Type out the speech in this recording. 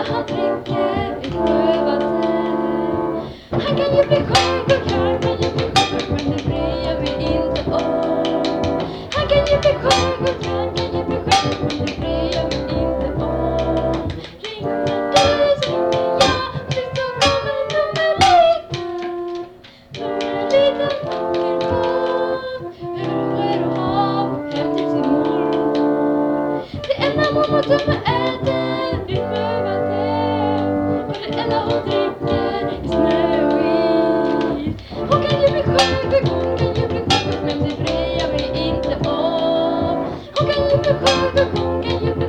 vad han dricker i sjövatten. Han kan ju bli sjuk och han kan ju bli sjuk, men det bryr jag mig inte om. Han kan ju bli sjuk och han kan ju bli sjuk, men det bryr jag mig inte om. Ringer du så ringer jag, tills så kommer nummerliten. Nummerliten åker båt över sjö och hav hem till sin mormor. Det enda mormor Tumme äter i sjövatten, och det enda hon dricker är snö och is. Hon kan ju bli sjuk, hon kan ju bli sjuk, men det bryr jag mig inte om. Hon kan ju bli sjuk, hon kan ju bli